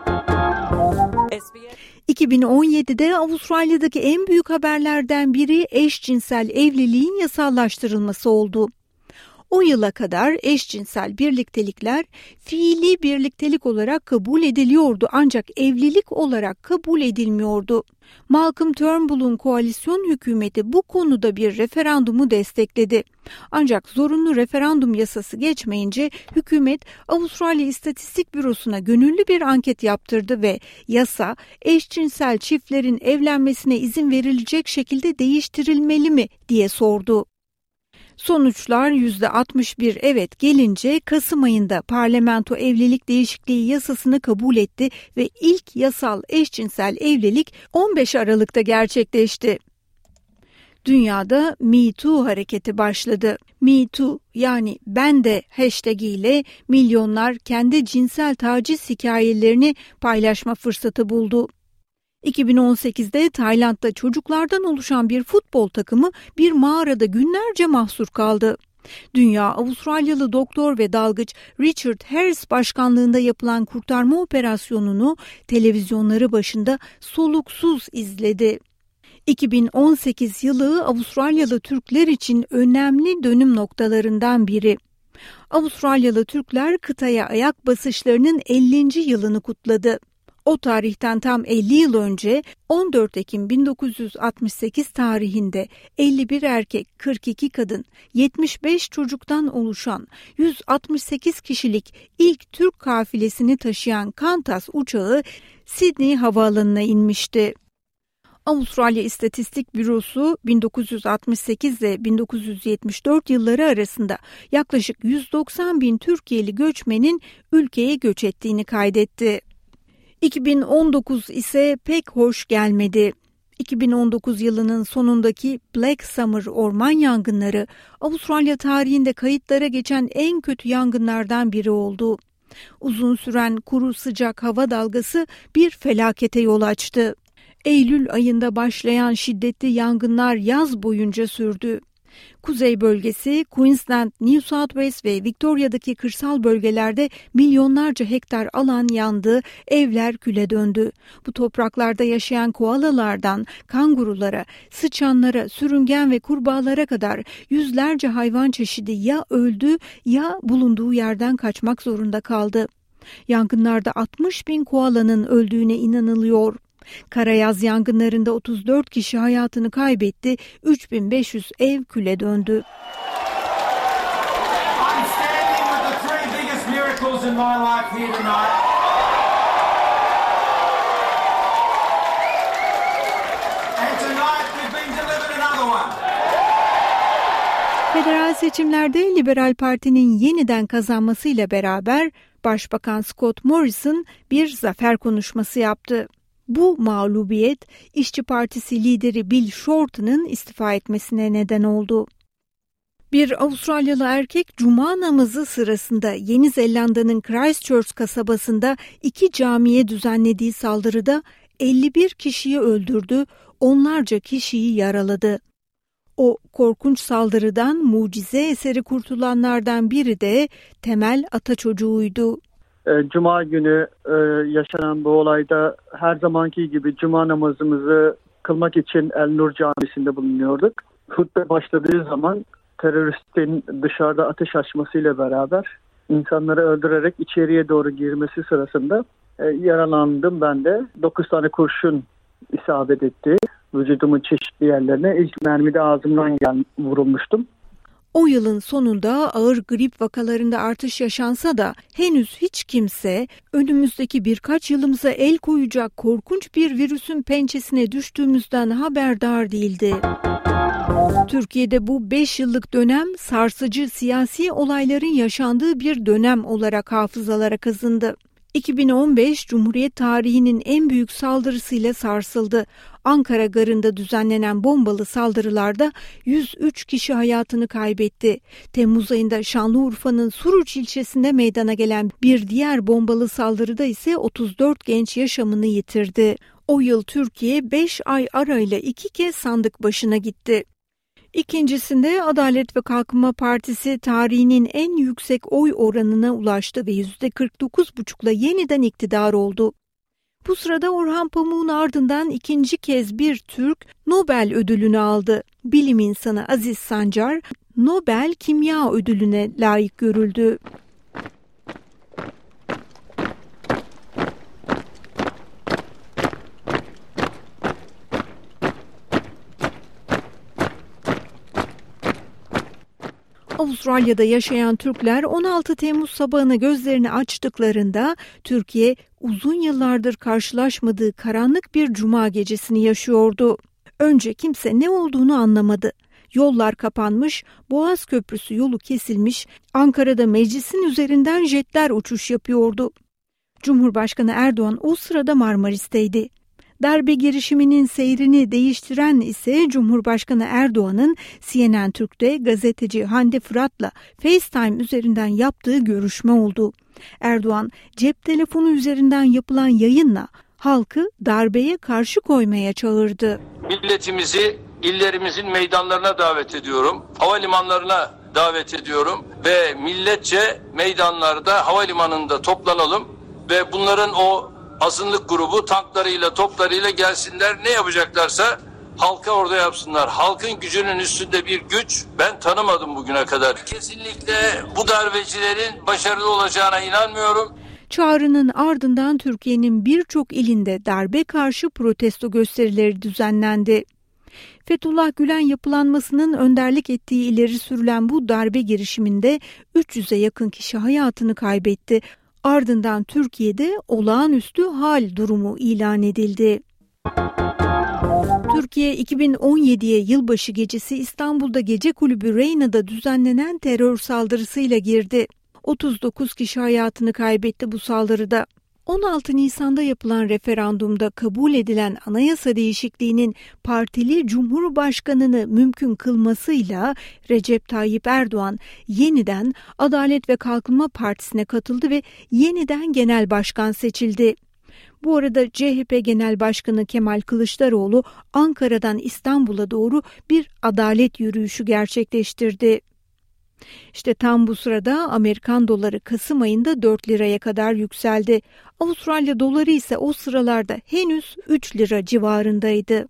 2017'de Avustralya'daki en büyük haberlerden biri eşcinsel evliliğin yasallaştırılması oldu. O yıla kadar eşcinsel birliktelikler fiili birliktelik olarak kabul ediliyordu ancak evlilik olarak kabul edilmiyordu. Malcolm Turnbull'un koalisyon hükümeti bu konuda bir referandumu destekledi. Ancak zorunlu referandum yasası geçmeyince hükümet Avustralya İstatistik Bürosu'na gönüllü bir anket yaptırdı ve yasa eşcinsel çiftlerin evlenmesine izin verilecek şekilde değiştirilmeli mi diye sordu. Sonuçlar %61 evet gelince Kasım ayında parlamento evlilik değişikliği yasasını kabul etti ve ilk yasal eşcinsel evlilik 15 Aralık'ta gerçekleşti. Dünyada Me Too hareketi başladı. Me Too yani ben de hashtag ile milyonlar kendi cinsel taciz hikayelerini paylaşma fırsatı buldu. 2018'de Tayland'da çocuklardan oluşan bir futbol takımı bir mağarada günlerce mahsur kaldı. Dünya Avustralyalı doktor ve dalgıç Richard Harris başkanlığında yapılan kurtarma operasyonunu televizyonları başında soluksuz izledi. 2018 yılı Avustralyalı Türkler için önemli dönüm noktalarından biri. Avustralyalı Türkler kıtaya ayak basışlarının 50. yılını kutladı. O tarihten tam 50 yıl önce 14 Ekim 1968 tarihinde 51 erkek, 42 kadın, 75 çocuktan oluşan 168 kişilik ilk Türk kafilesini taşıyan Qantas uçağı Sydney Havaalanı'na inmişti. Avustralya İstatistik Bürosu 1968 ile 1974 yılları arasında yaklaşık 190 bin Türkiye'li göçmenin ülkeye göç ettiğini kaydetti. 2019 ise pek hoş gelmedi. 2019 yılının sonundaki Black Summer orman yangınları Avustralya tarihinde kayıtlara geçen en kötü yangınlardan biri oldu. Uzun süren kuru sıcak hava dalgası bir felakete yol açtı. Eylül ayında başlayan şiddetli yangınlar yaz boyunca sürdü. Kuzey bölgesi, Queensland, New South Wales ve Victoria'daki kırsal bölgelerde milyonlarca hektar alan yandı, evler küle döndü. Bu topraklarda yaşayan koalalardan kangurulara, sıçanlara, sürüngen ve kurbağalara kadar yüzlerce hayvan çeşidi ya öldü ya bulunduğu yerden kaçmak zorunda kaldı. Yangınlarda 60 bin koalanın öldüğüne inanılıyor. Karayaz yangınlarında 34 kişi hayatını kaybetti, 3500 ev küle döndü. Federal seçimlerde Liberal Parti'nin yeniden kazanmasıyla beraber Başbakan Scott Morrison bir zafer konuşması yaptı. Bu mağlubiyet İşçi Partisi lideri Bill Shorten'ın istifa etmesine neden oldu. Bir Avustralyalı erkek cuma namazı sırasında Yeni Zelanda'nın Christchurch kasabasında 2 camiye düzenlediği saldırıda 51 kişiyi öldürdü, onlarca kişiyi yaraladı. O korkunç saldırıdan mucize eseri kurtulanlardan biri de Temel Ataçocuğu'ydu. Cuma günü yaşanan bu olayda her zamanki gibi cuma namazımızı kılmak için El Nur Camisi'nde bulunuyorduk. Hutbe başladığı zaman teröristin dışarıda ateş açmasıyla beraber insanları öldürerek içeriye doğru girmesi sırasında yaralandım ben de. 9 tane kurşun isabet etti vücudumun çeşitli yerlerine. İlk mermide ağzımdan vurulmuştum. O yılın sonunda ağır grip vakalarında artış yaşansa da henüz hiç kimse önümüzdeki birkaç yılımıza el koyacak korkunç bir virüsün pençesine düştüğümüzden haberdar değildi. Türkiye'de bu 5 yıllık dönem sarsıcı siyasi olayların yaşandığı bir dönem olarak hafızalara kazındı. 2015 Cumhuriyet tarihinin en büyük saldırısıyla sarsıldı. Ankara Garı'nda düzenlenen bombalı saldırılarda 103 kişi hayatını kaybetti. Temmuz ayında Şanlıurfa'nın Suruç ilçesinde meydana gelen bir diğer bombalı saldırıda ise 34 genç yaşamını yitirdi. O yıl Türkiye 5 ay arayla 2 kez sandık başına gitti. İkincisinde Adalet ve Kalkınma Partisi tarihinin en yüksek oy oranına ulaştı ve %49,5'la yeniden iktidar oldu. Bu sırada Orhan Pamuk'un ardından ikinci kez bir Türk Nobel ödülünü aldı. Bilim insanı Aziz Sancar, Nobel Kimya Ödülüne layık görüldü. Avustralya'da yaşayan Türkler 16 Temmuz sabahına gözlerini açtıklarında Türkiye uzun yıllardır karşılaşmadığı karanlık bir cuma gecesini yaşıyordu. Önce kimse ne olduğunu anlamadı. Yollar kapanmış, Boğaz Köprüsü yolu kesilmiş, Ankara'da meclisin üzerinden jetler uçuş yapıyordu. Cumhurbaşkanı Erdoğan o sırada Marmaris'teydi. Darbe girişiminin seyrini değiştiren ise Cumhurbaşkanı Erdoğan'ın CNN Türk'te gazeteci Hande Fırat'la FaceTime üzerinden yaptığı görüşme oldu. Erdoğan cep telefonu üzerinden yapılan yayınla halkı darbeye karşı koymaya çağırdı. Milletimizi illerimizin meydanlarına davet ediyorum, havalimanlarına davet ediyorum ve milletçe meydanlarda, havalimanında toplanalım ve bunların o azınlık grubu tanklarıyla, toplarıyla gelsinler, ne yapacaklarsa halka orada yapsınlar. Halkın gücünün üstünde bir güç ben tanımadım bugüne kadar. Kesinlikle bu darbecilerin başarılı olacağına inanmıyorum. Çağrının ardından Türkiye'nin birçok ilinde darbe karşı protesto gösterileri düzenlendi. Fethullah Gülen yapılanmasının önderlik ettiği ileri sürülen bu darbe girişiminde 300'e yakın kişi hayatını kaybetti. Ardından Türkiye'de olağanüstü hal durumu ilan edildi. Türkiye 2017'ye yılbaşı gecesi İstanbul'da gece kulübü Reyna'da düzenlenen terör saldırısıyla girdi. 39 kişi hayatını kaybetti bu saldırıda. 16 Nisan'da yapılan referandumda kabul edilen anayasa değişikliğinin partili Cumhurbaşkanını mümkün kılmasıyla Recep Tayyip Erdoğan yeniden Adalet ve Kalkınma Partisi'ne katıldı ve yeniden genel başkan seçildi. Bu arada CHP Genel Başkanı Kemal Kılıçdaroğlu Ankara'dan İstanbul'a doğru bir adalet yürüyüşü gerçekleştirdi. İşte tam bu sırada Amerikan doları Kasım ayında 4 liraya kadar yükseldi. Avustralya doları ise o sıralarda henüz 3 lira civarındaydı.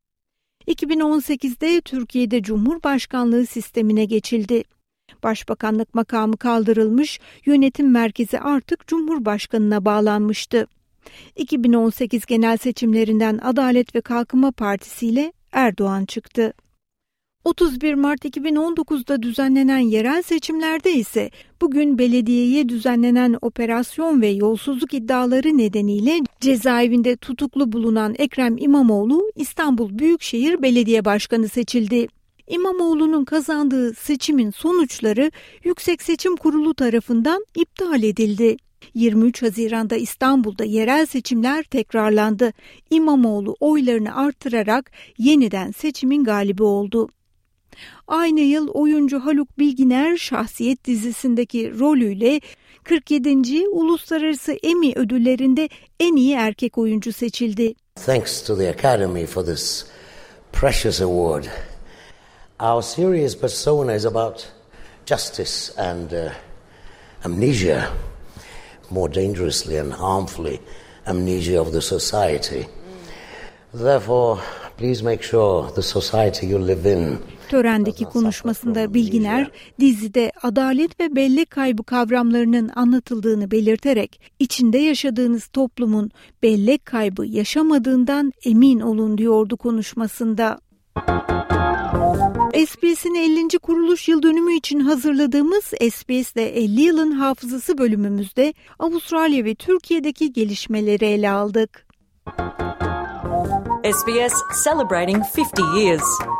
2018'de Türkiye'de Cumhurbaşkanlığı sistemine geçildi. Başbakanlık makamı kaldırılmış, yönetim merkezi artık Cumhurbaşkanına bağlanmıştı. 2018 genel seçimlerinden Adalet ve Kalkınma Partisi ile Erdoğan çıktı. 31 Mart 2019'da düzenlenen yerel seçimlerde ise bugün belediyeye düzenlenen operasyon ve yolsuzluk iddiaları nedeniyle cezaevinde tutuklu bulunan Ekrem İmamoğlu İstanbul Büyükşehir Belediye Başkanı seçildi. İmamoğlu'nun kazandığı seçimin sonuçları Yüksek Seçim Kurulu tarafından iptal edildi. 23 Haziran'da İstanbul'da yerel seçimler tekrarlandı. İmamoğlu oylarını artırarak yeniden seçimin galibi oldu. Aynı yıl oyuncu Haluk Bilginer Şahsiyet dizisindeki rolüyle 47. Uluslararası Emmy ödüllerinde en iyi erkek oyuncu seçildi. Thanks to the Academy for this precious award. Our series persona is about justice and amnesia, more dangerously and harmfully amnesia of the society. Therefore, please make sure the society you live in. Törendeki konuşmasında Bilginer, dizide adalet ve bellek kaybı kavramlarının anlatıldığını belirterek, içinde yaşadığınız toplumun bellek kaybı yaşamadığından emin olun diyordu konuşmasında. SBS'in 50. kuruluş yıl dönümü için hazırladığımız SBS'de 50 yılın hafızası bölümümüzde Avustralya ve Türkiye'deki gelişmeleri ele aldık. SBS celebrating 50 years.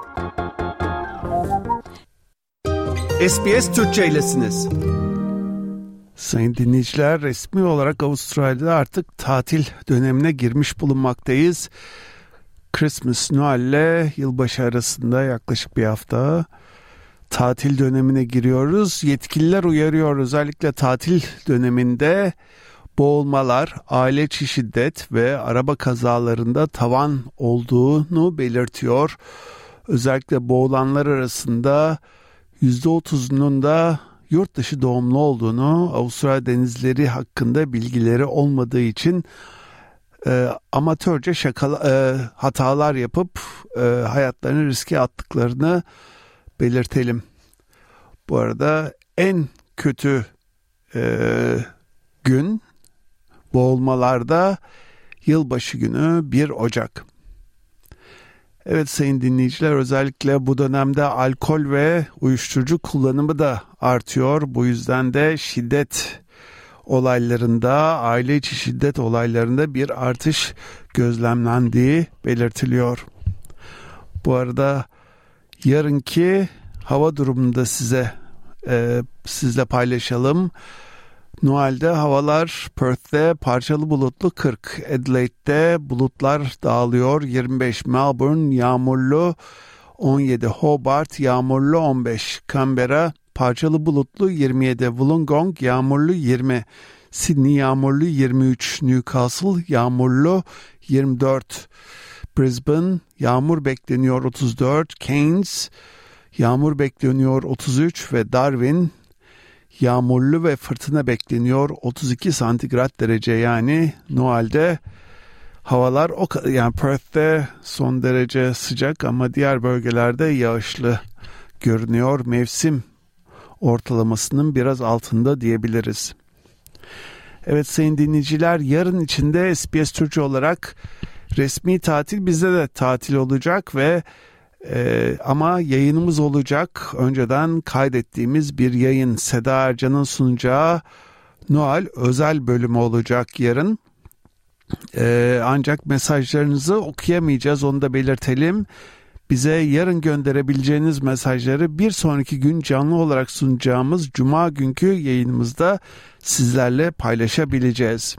SBS Türkçe'ylesiniz. Sayın dinleyiciler, resmi olarak Avustralya'da artık tatil dönemine girmiş bulunmaktayız. Christmas, Noel ile yılbaşı arasında yaklaşık bir hafta tatil dönemine giriyoruz. Yetkililer uyarıyor, özellikle tatil döneminde boğulmalar, aile içi şiddet ve araba kazalarında tavan olduğunu belirtiyor. Özellikle boğulanlar arasında %30'unun da yurt dışı doğumlu olduğunu, Avustralya denizleri hakkında bilgileri olmadığı için amatörce hatalar yapıp hayatlarını riske attıklarını belirtelim. Bu arada en kötü gün boğulmalarda yılbaşı günü 1 Ocak. Evet sayın dinleyiciler, özellikle bu dönemde alkol ve uyuşturucu kullanımı da artıyor. Bu yüzden de şiddet olaylarında, aile içi şiddet olaylarında bir artış gözlemlendiği belirtiliyor. Bu arada yarınki hava durumunu da sizle paylaşalım. Noel'de havalar Perth'te parçalı bulutlu 40, Adelaide'de bulutlar dağılıyor 25, Melbourne yağmurlu 17, Hobart yağmurlu 15, Canberra parçalı bulutlu 27, Wollongong yağmurlu 20, Sydney yağmurlu 23, Newcastle yağmurlu 24, Brisbane yağmur bekleniyor 34, Cairns yağmur bekleniyor 33 ve Darwin yağmurlu ve fırtına bekleniyor 32 santigrat derece. Yani Noel'de havalar yani Perth'te son derece sıcak ama diğer bölgelerde yağışlı görünüyor. Mevsim ortalamasının biraz altında diyebiliriz. Evet sayın dinleyiciler, yarın içinde SBS Türkçe olarak resmi tatil, bizde de tatil olacak ve ama yayınımız olacak. Önceden kaydettiğimiz bir yayın, Seda Ercan'ın sunacağı Noel özel bölümü olacak yarın. Ancak mesajlarınızı okuyamayacağız, onu da belirtelim. Bize yarın gönderebileceğiniz mesajları bir sonraki gün canlı olarak sunacağımız Cuma günkü yayınımızda sizlerle paylaşabileceğiz.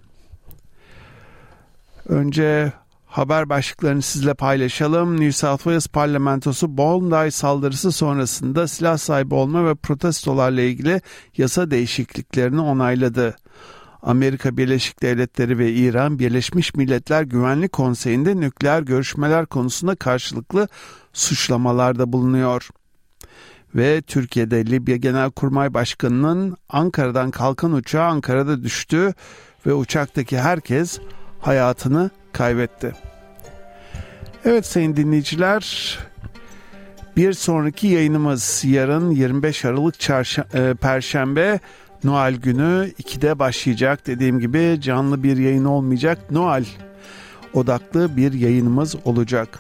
Önce haber başlıklarını sizle paylaşalım. New South Wales parlamentosu Bondi saldırısı sonrasında silah sahibi olma ve protestolarla ilgili yasa değişikliklerini onayladı. Amerika Birleşik Devletleri ve İran, Birleşmiş Milletler Güvenlik Konseyi'nde nükleer görüşmeler konusunda karşılıklı suçlamalarda bulunuyor. Ve Türkiye'de Libya Genelkurmay Başkanı'nın Ankara'dan kalkan uçağı Ankara'da düştü ve uçaktaki herkes hayatını kaybetti. Evet sayın dinleyiciler, bir sonraki yayınımız yarın 25 Aralık Perşembe Noel günü 2'de başlayacak. Dediğim gibi canlı bir yayın olmayacak. Noel odaklı bir yayınımız olacak.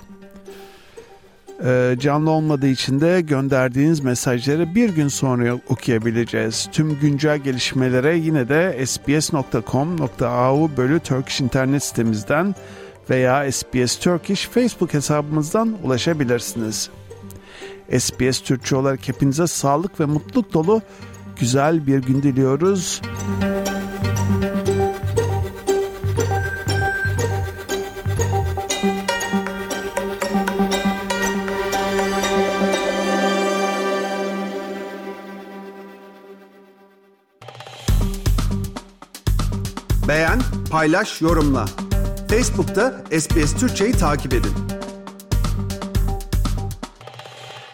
Canlı olmadığı için de gönderdiğiniz mesajları bir gün sonra okuyabileceğiz. Tüm güncel gelişmelere yine de sbs.com.au/Turkish internet sitemizden veya SBS Turkish Facebook hesabımızdan ulaşabilirsiniz. SBS Türkçe olarak hepinize sağlık ve mutluluk dolu güzel bir gün diliyoruz. Beğen, paylaş, yorumla. Facebook'ta SBS Türkçe'yi takip edin.